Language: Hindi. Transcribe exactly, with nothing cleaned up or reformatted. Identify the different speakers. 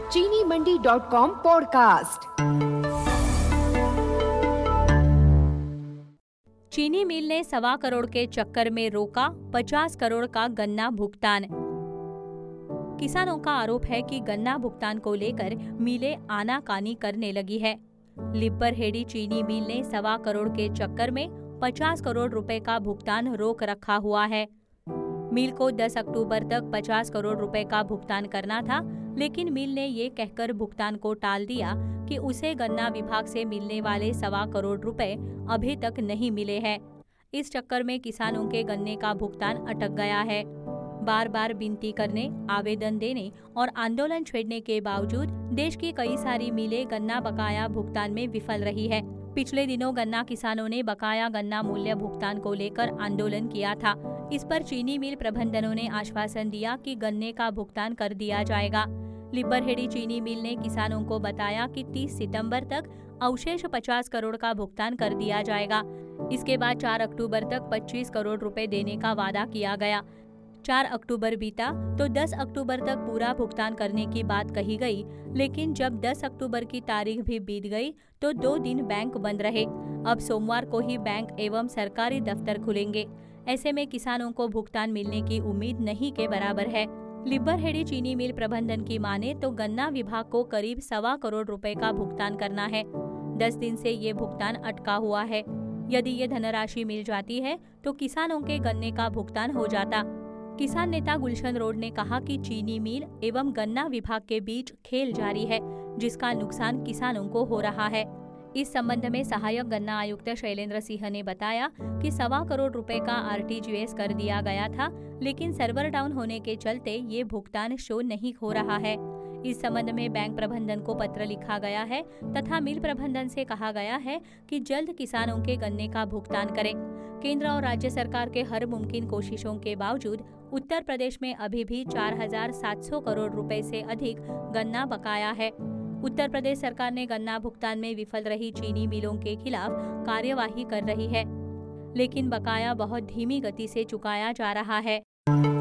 Speaker 1: चीनी मंडी डॉट कॉम पॉडकास्ट।
Speaker 2: चीनी मिल ने सवा करोड़ के चक्कर में रोका पचास करोड़ का गन्ना भुगतान। किसानों का आरोप है कि गन्ना भुगतान को लेकर मिलें आनाकानी करने लगी है। लिब्बरहेड़ी चीनी मिल ने सवा करोड़ के चक्कर में पचास करोड़ रुपए का भुगतान रोक रखा हुआ है। मिल को दस अक्टूबर तक पचास करोड़ रुपए का भुगतान करना था, लेकिन मिल ने ये कहकर भुगतान को टाल दिया कि उसे गन्ना विभाग से मिलने वाले सवा करोड़ रुपए अभी तक नहीं मिले हैं। इस चक्कर में किसानों के गन्ने का भुगतान अटक गया है। बार बार विनती करने, आवेदन देने और आंदोलन छेड़ने के बावजूद देश की कई सारी मिलें गन्ना बकाया भुगतान में विफल रही है। पिछले दिनों गन्ना किसानों ने बकाया गन्ना मूल्य भुगतान को लेकर आंदोलन किया था। इस पर चीनी मिल प्रबंधनों ने आश्वासन दिया कि गन्ने का भुगतान कर दिया जाएगा। लिब्बरहेड़ी चीनी मिल ने किसानों को बताया कि तीस सितंबर तक अवशेष पचास करोड़ का भुगतान कर दिया जाएगा। इसके बाद चार अक्टूबर तक पच्चीस करोड़ रुपए देने का वादा किया गया। चार अक्टूबर बीता तो दस अक्टूबर तक पूरा भुगतान करने की बात कही गई, लेकिन जब दस अक्टूबर की तारीख भी बीत गई तो दो दिन बैंक बंद रहे। अब सोमवार को ही बैंक एवं सरकारी दफ्तर खुलेंगे। ऐसे में किसानों को भुगतान मिलने की उम्मीद नहीं के बराबर है। लिब्बरहेड़ी चीनी मिल प्रबंधन की माने तो गन्ना विभाग को करीब सवा करोड़ रुपए का भुगतान करना है। दस दिन से ये भुगतान अटका हुआ है। यदि ये धनराशि मिल जाती है तो किसानों के गन्ने का भुगतान हो जाता। किसान नेता गुलशन रोड ने कहा कि चीनी मिल एवं गन्ना विभाग के बीच खेल जारी है, जिसका नुकसान किसानों को हो रहा है। इस संबंध में सहायक गन्ना आयुक्त शैलेंद्र सिंह ने बताया कि सवा करोड़ रुपए का आर टी जी एस कर दिया गया था, लेकिन सर्वर डाउन होने के चलते ये भुगतान शो नहीं हो रहा है। इस संबंध में बैंक प्रबंधन को पत्र लिखा गया है तथा मिल प्रबंधन से कहा गया है कि जल्द किसानों के गन्ने का भुगतान करें। केंद्र और राज्य सरकार के हर मुमकिन कोशिशों के बावजूद उत्तर प्रदेश में अभी भी चार हजार सात सौ करोड़ रुपए से अधिक गन्ना बकाया है। उत्तर प्रदेश सरकार ने गन्ना भुगतान में विफल रही चीनी मिलों के खिलाफ कार्यवाही कर रही है, लेकिन बकाया बहुत धीमी गति से चुकाया जा रहा है।